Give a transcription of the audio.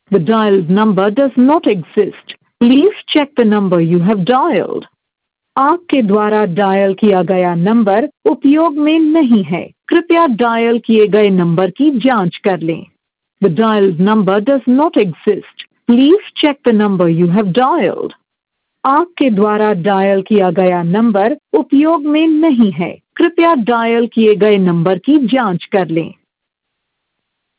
The dialed number does not exist. Please check the number you have dialed. आपके द्वारा dial किया गया number उपयोग में नहीं है, कृपया डायल किए गए नंबर की जांच कर लें। The dialed number does not exist. Please check the number you have dialed. आपके द्वारा डायल किया गया नंबर उपयोग में नहीं है, कृपया डायल किए गए नंबर की जांच कर लें।